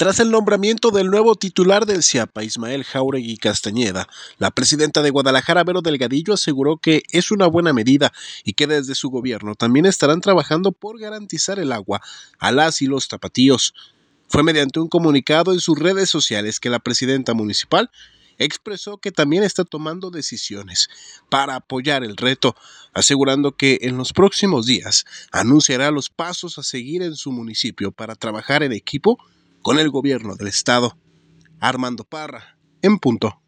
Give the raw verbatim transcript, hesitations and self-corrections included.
Tras el nombramiento del nuevo titular del CIAPA, Ismael Jáuregui Castañeda, la presidenta de Guadalajara, Vero Delgadillo, aseguró que es una buena medida y que desde su gobierno también estarán trabajando por garantizar el agua a las y los tapatíos. Fue mediante un comunicado en sus redes sociales que la presidenta municipal expresó que también está tomando decisiones para apoyar el reto, asegurando que en los próximos días anunciará los pasos a seguir en su municipio para trabajar en equipo con el gobierno del estado. Armando Parra, en punto.